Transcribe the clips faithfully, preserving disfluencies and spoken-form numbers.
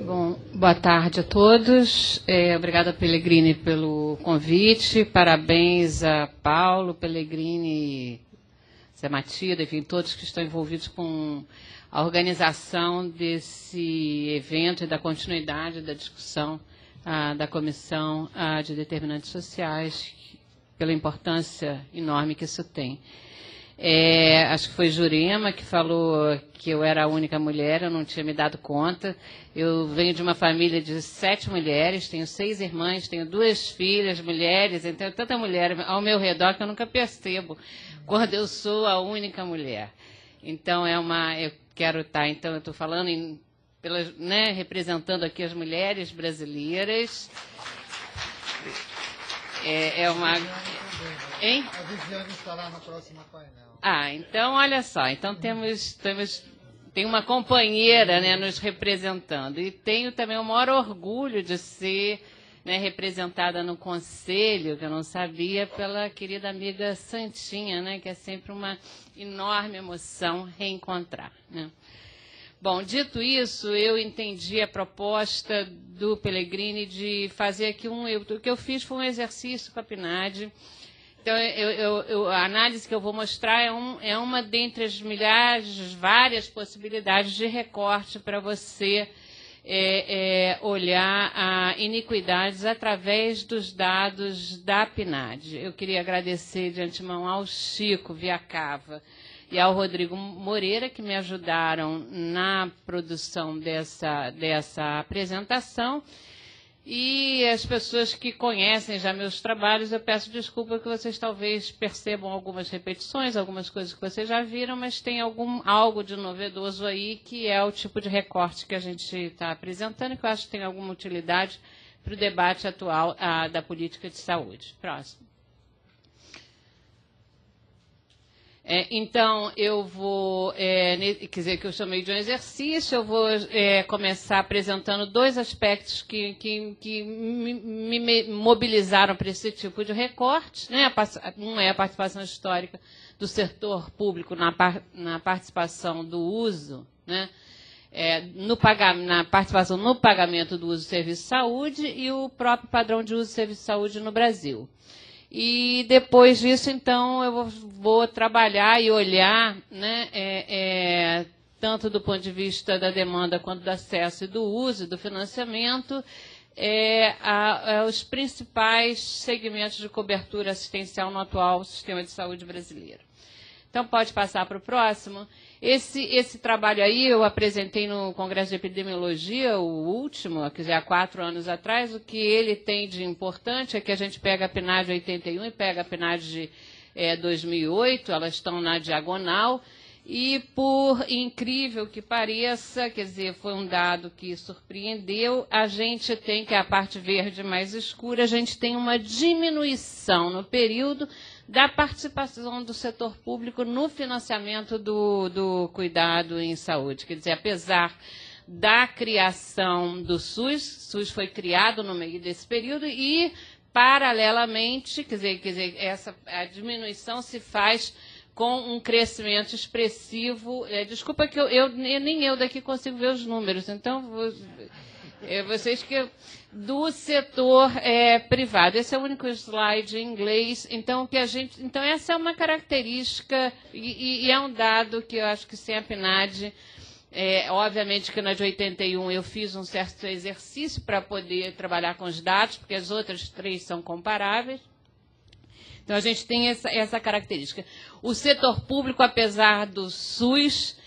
Bom, boa tarde a todos. É, obrigada, Pellegrini, pelo convite. Parabéns a Paulo, Pellegrini, Zé Matilde, enfim, todos que estão envolvidos com a organização desse evento e da continuidade da discussão ah, da Comissão ah, de Determinantes Sociais, pela importância enorme que isso tem. É, acho que foi Jurema que falou que eu era a única mulher, eu não tinha me dado conta. Eu venho de uma família de sete mulheres, tenho seis irmãs, tenho duas filhas mulheres, então tenho tanta mulher ao meu redor que eu nunca percebo quando eu sou a única mulher. Então, é uma, eu quero estar, então, eu estou falando, em, pelas, né, representando aqui as mulheres brasileiras. É, é uma... Hein? A Viviane estará no próximo painel. Ah, então, olha só, então temos, temos tem uma companheira, né, nos representando. E tenho também o maior orgulho de ser, né, representada no conselho, que eu não sabia, pela querida amiga Santinha, né, que é sempre uma enorme emoção reencontrar, né. Bom, dito isso, eu entendi a proposta do Pellegrini de fazer aqui um... Eu, o que eu fiz foi um exercício com a PNAD. Então, eu, eu, eu, a análise que eu vou mostrar é, um, é uma dentre as milhares, várias possibilidades de recorte para você é, é, olhar a iniquidades através dos dados da PNAD. Eu queria agradecer de antemão ao Chico Viacava e ao Rodrigo Moreira, que me ajudaram na produção dessa, dessa apresentação. E as pessoas que conhecem já meus trabalhos, eu peço desculpa que vocês talvez percebam algumas repetições, algumas coisas que vocês já viram, mas tem algum, algo de novedoso aí, que é o tipo de recorte que a gente está apresentando, que eu acho que tem alguma utilidade para o debate atual ah, da política de saúde. Próximo. É, então, eu vou, é, quer dizer, que eu chamei de um exercício, eu vou é, começar apresentando dois aspectos que, que, que me, me mobilizaram para esse tipo de recorte, né? Um é a participação histórica do setor público na, na participação do uso, né? É, no pagamento, na participação no pagamento do uso do serviço de saúde e o próprio padrão de uso do serviço de saúde no Brasil. E depois disso, então, eu vou, vou trabalhar e olhar, né, é, é, tanto do ponto de vista da demanda quanto do acesso e do uso e do financiamento, é, a, a, os principais segmentos de cobertura assistencial no atual sistema de saúde brasileiro. Então, pode passar para o próximo. Esse, esse trabalho aí eu apresentei no Congresso de Epidemiologia, o último, quer dizer, há quatro anos atrás. O que ele tem de importante é que a gente pega a PNAD de oitenta e um e pega a PNAD de é, dois mil e oito, elas estão na diagonal, e por incrível que pareça, quer dizer, foi um dado que surpreendeu, a gente tem, que é a parte verde mais escura, a gente tem uma diminuição no período da participação do setor público no financiamento do, do cuidado em saúde. Quer dizer, apesar da criação do SUS, o SUS foi criado no meio desse período e, paralelamente, quer dizer, quer dizer essa, a diminuição se faz com um crescimento expressivo. É, desculpa que eu, eu, nem eu daqui consigo ver os números, então... Vou, É, vocês que do setor é, privado. Esse é o único slide em inglês. Então, que a gente, então essa é uma característica e, e é um dado que eu acho que sem a PNAD, é, obviamente que na de oitenta e um eu fiz um certo exercício para poder trabalhar com os dados, porque as outras três são comparáveis. Então, a gente tem essa, essa característica. O setor público, apesar do SUS,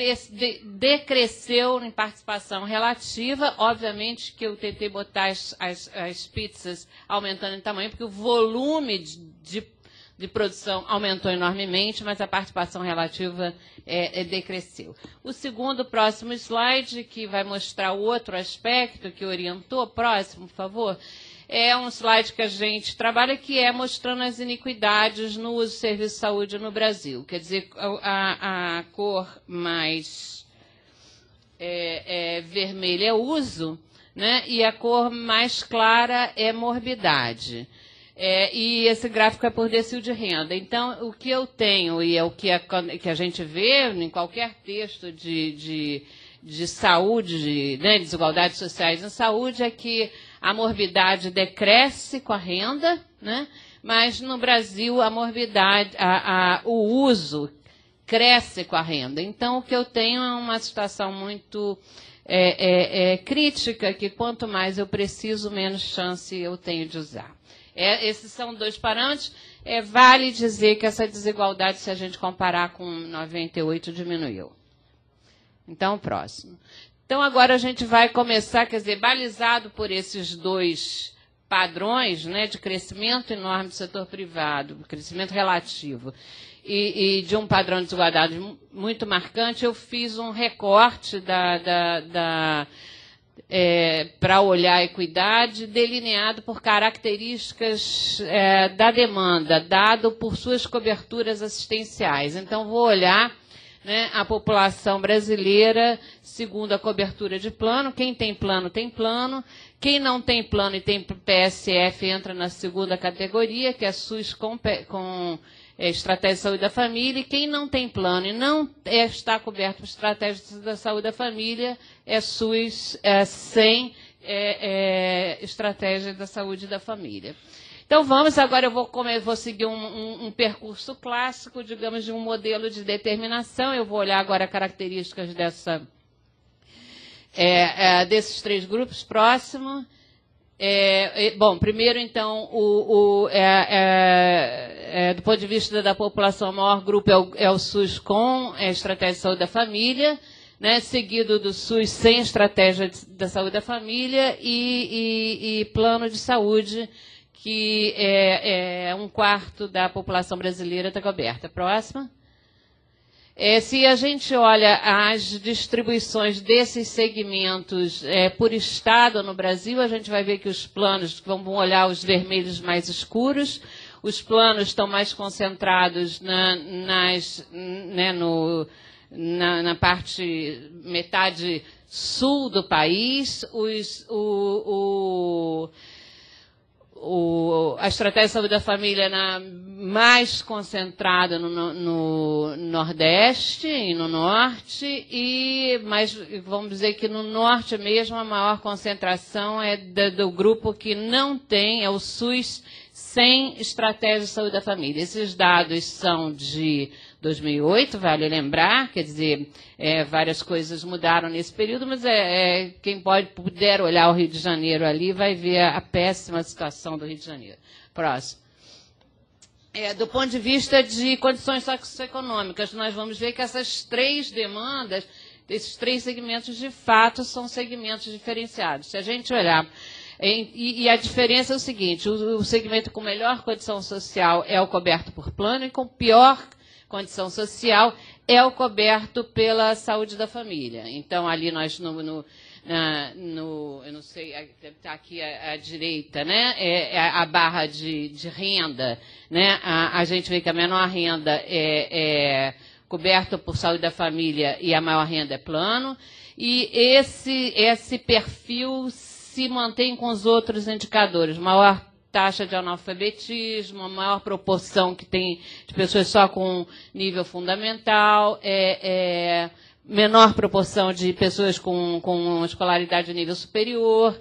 decresceu em participação relativa. Obviamente que eu tentei botar as, as, as pizzas aumentando em tamanho, porque o volume de, de, de produção aumentou enormemente, mas a participação relativa é, é, decresceu. O segundo, próximo slide, que vai mostrar o outro aspecto que orientou, próximo, por favor, é um slide que a gente trabalha, que é mostrando as iniquidades no uso do serviço de saúde no Brasil. Quer dizer, a, a cor mais é, é, vermelha é uso, né, e a cor mais clara é morbidade. É, e esse gráfico é por decil de renda. Então, o que eu tenho, e é o que a, que a gente vê em qualquer texto de... de de saúde, né, desigualdades sociais em saúde, é que a morbidade decresce com a renda, né, mas no Brasil a morbidade, a, a, o uso cresce com a renda. Então, o que eu tenho é uma situação muito é, é, é, crítica, que quanto mais eu preciso, menos chance eu tenho de usar. É, esses são dois parâmetros. É, vale dizer que essa desigualdade, se a gente comparar com noventa e oito, diminuiu. Então, próximo. Então, agora a gente vai começar, quer dizer, balizado por esses dois padrões, né, de crescimento enorme do setor privado, crescimento relativo, e, e de um padrão de desigualdade muito marcante, eu fiz um recorte da, da, da, é, para olhar a equidade, delineado por características é, da demanda, dado por suas coberturas assistenciais. Então, vou olhar, né, a população brasileira segundo a cobertura de plano. Quem tem plano, tem plano. Quem não tem plano e tem P S F entra na segunda categoria, que é SUS com, com é, Estratégia de Saúde da Família. E quem não tem plano e não é, está coberto por Estratégia da Saúde da Família é SUS é, sem é, é, Estratégia da Saúde da Família. Então, vamos, agora eu vou, vou seguir um, um, um percurso clássico, digamos, de um modelo de determinação. Eu vou olhar agora características dessa, é, é, desses três grupos. Próximo. É, é, bom, primeiro, então, o, o, é, é, é, do ponto de vista da população, o maior grupo é o, é o SUS com a Estratégia de Saúde da Família, né, seguido do SUS sem Estratégia de, da Saúde da Família e, e, e plano de saúde, que é, é um quarto da população brasileira está coberta. Próxima. É, se a gente olha as distribuições desses segmentos é, por estado no Brasil, a gente vai ver que os planos, vamos olhar os vermelhos mais escuros, os planos estão mais concentrados na, nas, né, no, na, na parte, metade sul do país, os, o... o O, a Estratégia de Saúde da Família na, mais concentrada no, no, no Nordeste e no Norte, e mais, vamos dizer que no Norte mesmo a maior concentração é da, do grupo que não tem, é o SUS sem Estratégia de Saúde da Família. Esses dados são de dois mil e oito, vale lembrar, quer dizer, é, várias coisas mudaram nesse período, mas é, é, quem pode, puder olhar o Rio de Janeiro ali vai ver a, a péssima situação do Rio de Janeiro. Próximo. É, do ponto de vista de condições socioeconômicas, nós vamos ver que essas três demandas, esses três segmentos, de fato, são segmentos diferenciados. Se a gente olhar... E, e a diferença é o seguinte, o, o segmento com melhor condição social é o coberto por plano e com pior condição social é o coberto pela saúde da família. Então, ali nós, no, no, na, no eu não sei, deve estar aqui à, à direita, né? É, é a barra de, de renda, né? A, a gente vê que a menor renda é, é coberta por saúde da família e a maior renda é plano. E esse, esse perfil se mantém com os outros indicadores, maior taxa de analfabetismo, a maior proporção que tem de pessoas só com nível fundamental, é, é, menor proporção de pessoas com, com escolaridade de nível superior,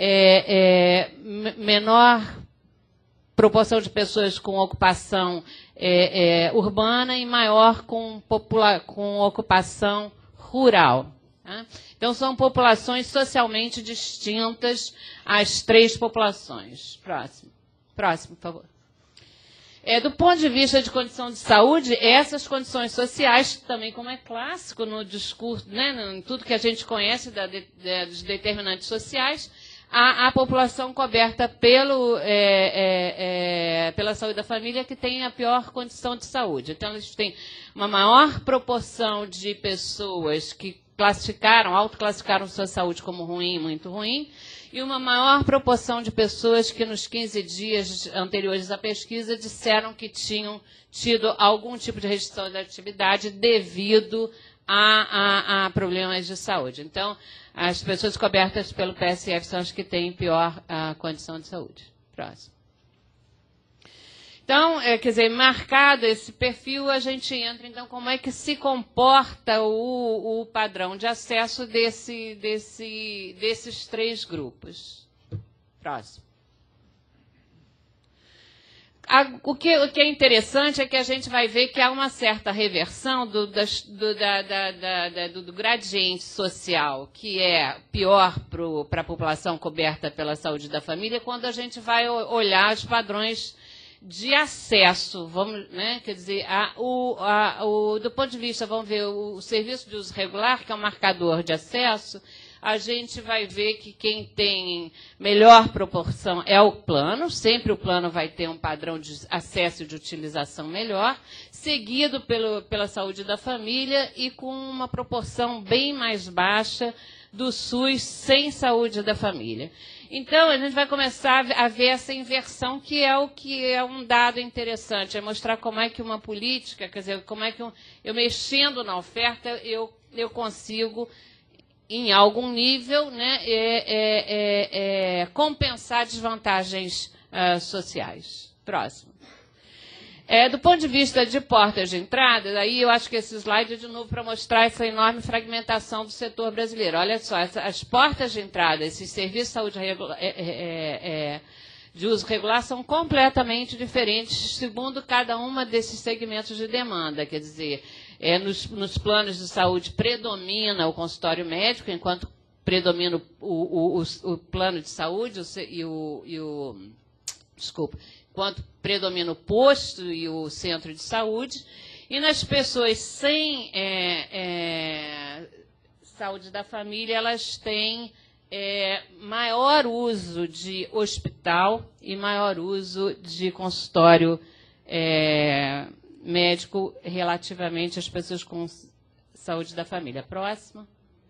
é, é, menor proporção de pessoas com ocupação é, é, urbana e maior com, popula com ocupação rural. Tá? Então, são populações socialmente distintas, as três populações. Próximo. Próximo, por favor. É, do ponto de vista de condição de saúde, essas condições sociais, também como é clássico no discurso, né, em tudo que a gente conhece da, de, de, dos determinantes sociais, a, a população coberta pelo, é, é, é, pela saúde da família que tem a pior condição de saúde. Então, eles têm uma maior proporção de pessoas que classificaram, autoclassificaram sua saúde como ruim, muito ruim, e uma maior proporção de pessoas que nos quinze dias anteriores à pesquisa disseram que tinham tido algum tipo de restrição da atividade devido a, a, a problemas de saúde. Então, as pessoas cobertas pelo P S F são as que têm pior a condição de saúde. Próximo. Então, é, quer dizer, marcado esse perfil, a gente entra, então, como é que se comporta o, o padrão de acesso desse, desse, desses três grupos. Próximo. A, o, que, o que é interessante é que a gente vai ver que há uma certa reversão do, das, do, da, da, da, da, do, do gradiente social, que é pior para a população coberta pela saúde da família, quando a gente vai olhar os padrões de acesso, vamos, né, quer dizer, a, o, a, o, do ponto de vista, vamos ver, o, o serviço de uso regular, que é um marcador de acesso, a gente vai ver que quem tem melhor proporção é o plano, sempre o plano vai ter um padrão de acesso e de utilização melhor, seguido pelo, pela saúde da família e com uma proporção bem mais baixa do SUS sem saúde da família. Então, a gente vai começar a ver essa inversão, que é o que é um dado interessante, é mostrar como é que uma política, quer dizer, como é que eu, eu mexendo na oferta, eu, eu consigo, em algum nível, né, é, é, é, é, compensar desvantagens uh, sociais. Próximo. É, do ponto de vista de portas de entrada, aí eu acho que esse slide é de novo para mostrar essa enorme fragmentação do setor brasileiro. Olha só, essa, as portas de entrada, esses serviços de saúde regula, é, é, é, de uso regular são completamente diferentes segundo cada uma desses segmentos de demanda. Quer dizer, é, nos, nos planos de saúde predomina o consultório médico, enquanto predomina o, o, o, o plano de saúde o, e o... E o desculpa. Enquanto predomina o posto e o centro de saúde, e nas pessoas sem é, é, saúde da família, elas têm é, maior uso de hospital e maior uso de consultório é, médico relativamente às pessoas com saúde da família. Próxima.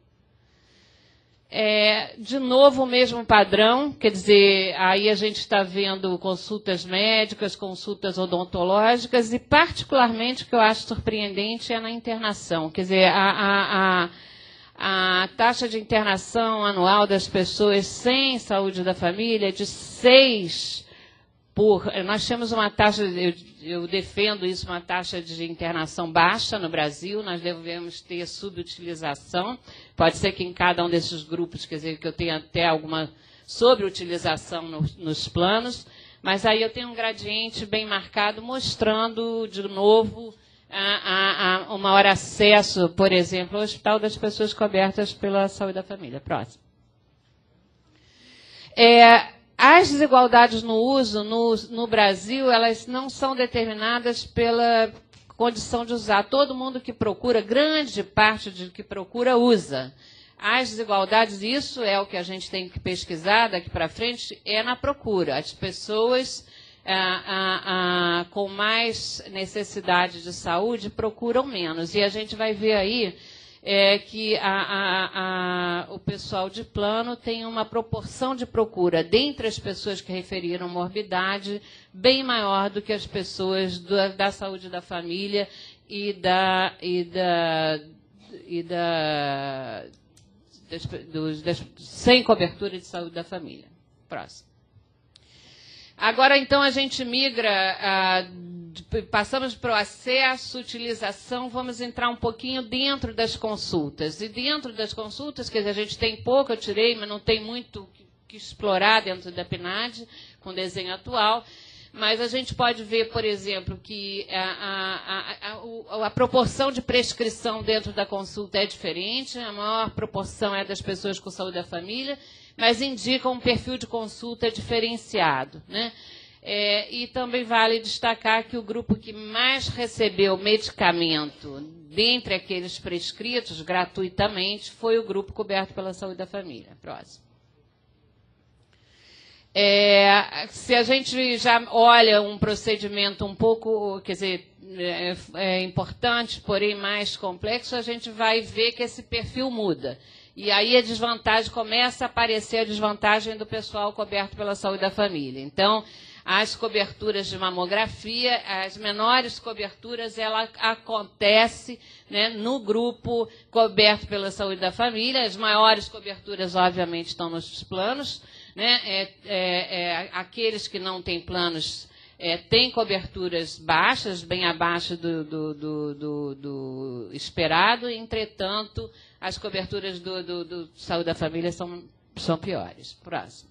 É, de novo, o mesmo padrão, quer dizer, aí a gente está vendo consultas médicas, consultas odontológicas, e particularmente o que eu acho surpreendente é na internação. Quer dizer, a, a, a, a taxa de internação anual das pessoas sem saúde da família é de seis por... Nós temos uma taxa, eu, eu defendo isso, uma taxa de internação baixa no Brasil, nós devemos ter subutilização. Pode ser que em cada um desses grupos, quer dizer, que eu tenha até alguma sobreutilização no, nos planos, mas aí eu tenho um gradiente bem marcado mostrando, de novo, a, a, a, o maior acesso, por exemplo, ao hospital das pessoas cobertas pela saúde da família. Próximo. É, as desigualdades no uso no, no Brasil, elas não são determinadas pela condição de usar. Todo mundo que procura, grande parte de que procura, usa. As desigualdades, isso é o que a gente tem que pesquisar daqui para frente, é na procura. As pessoas ah, ah, ah, com mais necessidade de saúde procuram menos. E a gente vai ver aí é, que a, a, a, o pessoal de plano tem uma proporção de procura dentre as pessoas que referiram morbidade bem maior do que as pessoas da, da saúde da família e da, e da, e da das, dos, das, sem cobertura de saúde da família. Próximo. Agora, então, a gente migra, ah, passamos para o acesso, utilização, vamos entrar um pouquinho dentro das consultas. E dentro das consultas, quer dizer, a gente tem pouco, eu tirei, mas não tem muito que, que explorar dentro da P N A D, com o desenho atual. Mas a gente pode ver, por exemplo, que a, a, a, a, a proporção de prescrição dentro da consulta é diferente, a maior proporção é das pessoas com saúde da família, mas indica um perfil de consulta diferenciado, né? É, e também vale destacar que o grupo que mais recebeu medicamento, dentre aqueles prescritos gratuitamente, foi o grupo coberto pela saúde da família. Próximo. É, se a gente já olha um procedimento um pouco, quer dizer, é, é importante, porém mais complexo, a gente vai ver que esse perfil muda. E aí a desvantagem, começa a aparecer a desvantagem do pessoal coberto pela saúde da família. Então, as coberturas de mamografia, as menores coberturas, ela acontece, né, no grupo coberto pela saúde da família. As maiores coberturas, obviamente, estão nos planos, né? É, é, é, aqueles que não têm planos é, tem coberturas baixas, bem abaixo do, do, do, do, do esperado, entretanto, as coberturas do, do, do Saúde da Família são, são piores. Próximo.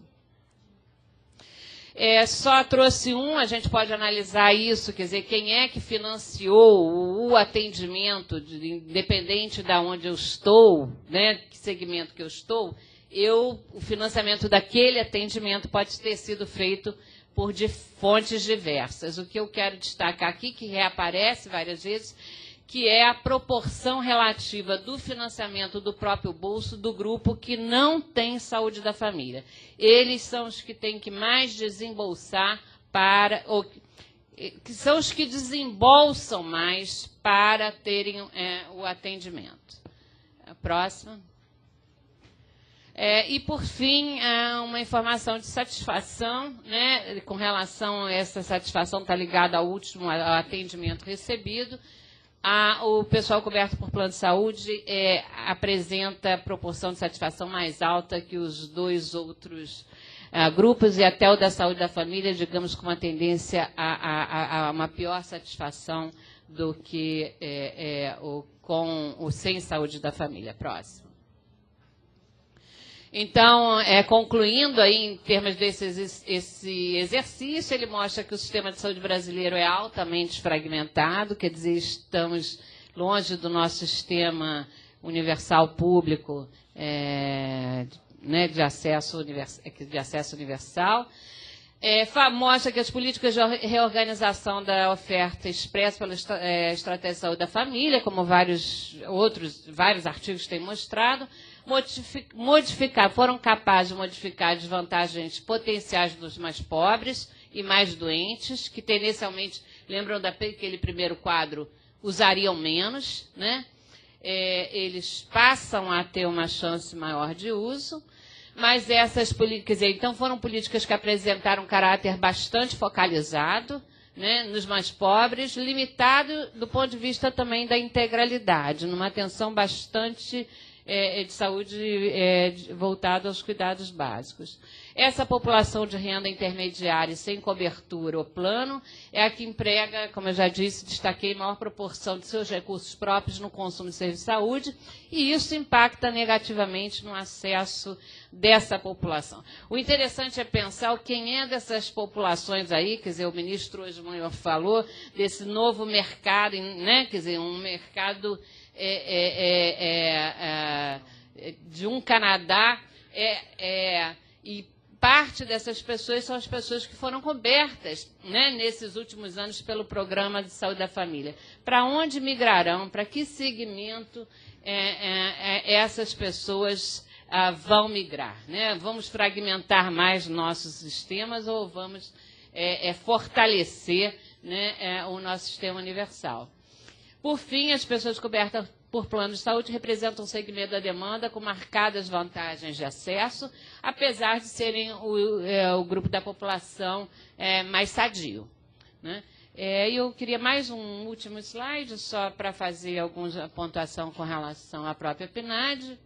É, só trouxe um, a gente pode analisar isso, quer dizer, quem é que financiou o, o atendimento, de, independente de onde eu estou, né, que segmento que eu estou, eu, o financiamento daquele atendimento pode ter sido feito por de fontes diversas. O que eu quero destacar aqui, que reaparece várias vezes, que é a proporção relativa do financiamento do próprio bolso do grupo que não tem saúde da família. Eles são os que têm que mais desembolsar para, ou, que são os que desembolsam mais para terem é, o atendimento. A próxima. É, e, por fim, uma informação de satisfação, né, com relação a essa satisfação está ligada ao último ao atendimento recebido. A, o pessoal coberto por plano de saúde é, apresenta proporção de satisfação mais alta que os dois outros uh, grupos, e até o da saúde da família, digamos, com uma tendência a, a, a uma pior satisfação do que é, é, o, com o sem saúde da família. Próximo. Então, é, concluindo aí em termos desse esse exercício, ele mostra que o sistema de saúde brasileiro é altamente fragmentado, quer dizer, estamos longe do nosso sistema universal público, é, né, de, acesso univers, de acesso universal. É, mostra que as políticas de reorganização da oferta expressas pela é, Estratégia de Saúde da Família, como vários outros, vários artigos têm mostrado, modificar, foram capazes de modificar as desvantagens potenciais dos mais pobres e mais doentes, que tendencialmente, lembram daquele primeiro quadro, usariam menos, né? É, eles passam a ter uma chance maior de uso, mas essas políticas, então, foram políticas que apresentaram um caráter bastante focalizado, né, nos mais pobres, limitado do ponto de vista também da integralidade, numa atenção bastante É, de saúde é, voltada aos cuidados básicos. Essa população de renda intermediária sem cobertura ou plano é a que emprega, como eu já disse, destaquei, maior proporção de seus recursos próprios no consumo de serviços de saúde, e isso impacta negativamente no acesso dessa população. O interessante é pensar quem é dessas populações aí, quer dizer, o ministro hoje falou desse novo mercado, né, quer dizer, um mercado É, é, é, é, de um Canadá, é, é, e parte dessas pessoas são as pessoas que foram cobertas, né, nesses últimos anos pelo Programa de Saúde da Família. Para onde migrarão? Para que segmento é, é, é, essas pessoas ah, vão migrar? Né? Vamos fragmentar mais nossos sistemas ou vamos é, é, fortalecer, né, é, o nosso sistema universal? Por fim, as pessoas cobertas por plano de saúde representam um segmento da demanda com marcadas vantagens de acesso, apesar de serem o, é, o grupo da população é, mais sadio. Né? É, eu queria mais um último slide, só para fazer alguma pontuação com relação à própria PNAD.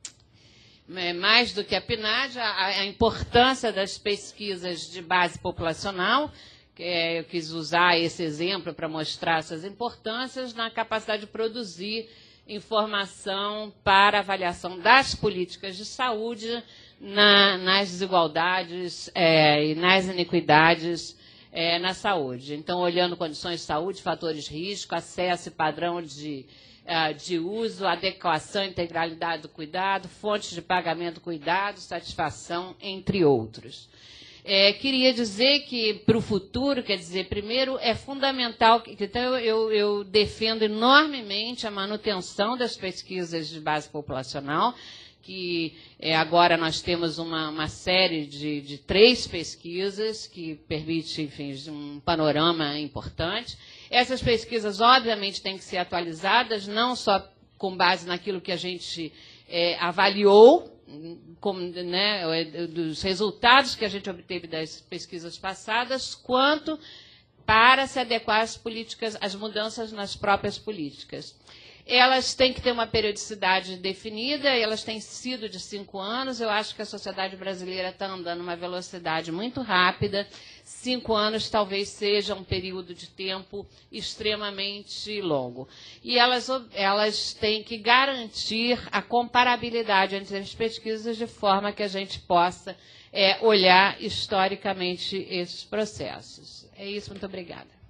É, mais do que a PNAD, a, a importância das pesquisas de base populacional. Eu quis usar esse exemplo para mostrar essas importâncias na capacidade de produzir informação para avaliação das políticas de saúde na, nas desigualdades é, e nas iniquidades é, na saúde. Então, olhando condições de saúde, fatores de risco, acesso e padrão de, uh, de uso, adequação e integralidade do cuidado, fontes de pagamento do cuidado, satisfação, entre outros. É, queria dizer que, para o futuro, quer dizer, primeiro, é fundamental, que, então eu, eu defendo enormemente a manutenção das pesquisas de base populacional, que é, agora nós temos uma, uma série de, de três pesquisas que permite, enfim, um panorama importante. Essas pesquisas, obviamente, têm que ser atualizadas, não só com base naquilo que a gente é, avaliou, Com, né, dos resultados que a gente obteve das pesquisas passadas, quanto para se adequar às políticas, às mudanças nas próprias políticas. elas têm que ter uma periodicidade definida, elas têm sido de cinco anos. Eu acho que a sociedade brasileira está andando numa velocidade muito rápida. Cinco anos talvez seja um período de tempo extremamente longo. E elas, elas têm que garantir a comparabilidade entre as pesquisas de forma que a gente possa é, olhar historicamente esses processos. É isso, muito obrigada.